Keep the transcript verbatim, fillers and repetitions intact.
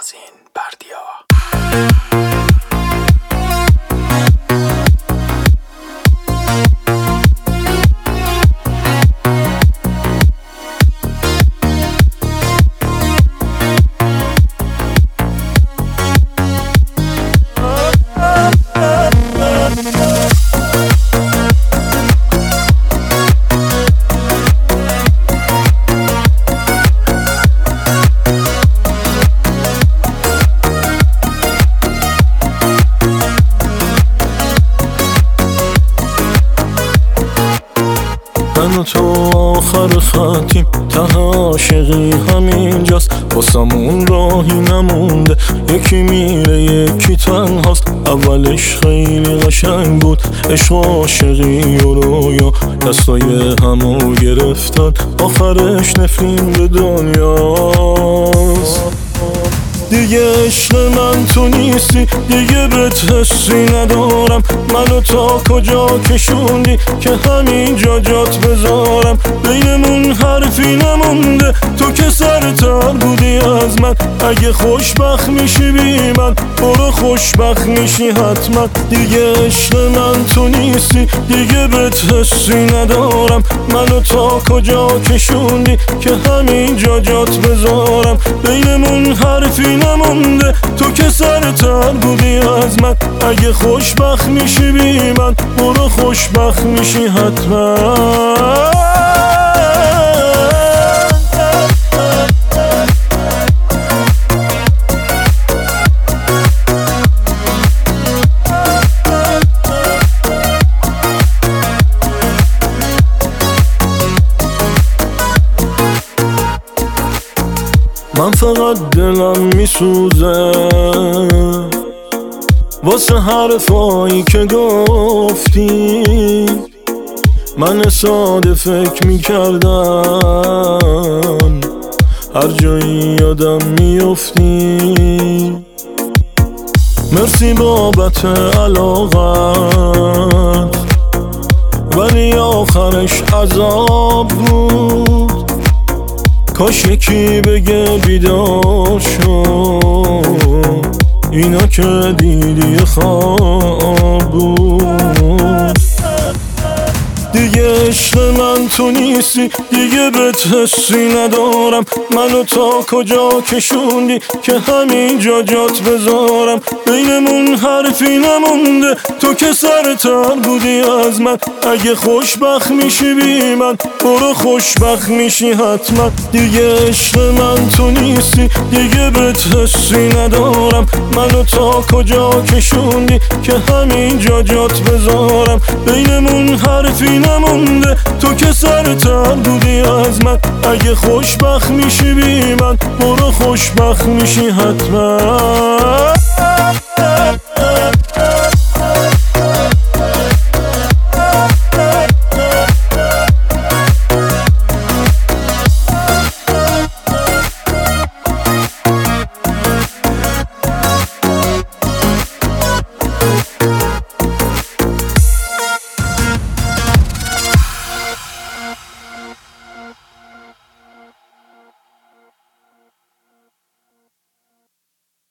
یاسین بردیا. من و تو آخر خطیم، ته عاشقی همینجاست، واسمون راهی نمونده، یکی میره یکی تنهاست. اولش خیلی قشنگ بود، عشق و عاشقی و رویا دستای همو گرفتن، آخرش نفرین به دنیاست. دیگه عشق من تو نیستی، دیگه بهت حسی ندارم. منو تا کجا کشوندی که همینجا جات بذارم؟ بینمون حرفی نمونده، تو که سرتر بودی از من. اگه خوشبخت میشی بی من، برو خوشبخت میشی حتما. دیگه عشق من تو نیستی، دیگه بهت حسی ندارم. منو تا کجا کشوندی که همینجا جات بذارم؟ بینمون حرفی نمونده، تو که سرتر بودی از من. اگه خوشبخت میشی بی من، برو خوشبخت میشی حتما. من فقط دلم میسوزه واسه حرفایی که گفتی. من ساده فکر میکردم هر جایی یادم میافتی. مرسی بابت علاقت، ولی آخرش عذاب بود. کاش یکی بگه بیدار شو، اینا که دیدی خواب بود. دیگه عشق من تو نیستی، دیگه بهت حسی ندارم. منو تا کجا کشوندی که همینجا جات بذارم؟ بینمون حرفی نمونده، تو که سرتر بودی از من. اگه خوشبخت میشی بی من، برو خوشبخت میشی حتما. دیگه عشق من تو نیستی، دیگه بهت حسی ندارم. منو تا کجا کشوندی که همینجا جات بذارم؟ بینمون حرفی نمونده، تو که سرتر بودی از من. اگه خوشبخت میشی بی من، برو خوشبخت میشی حتما.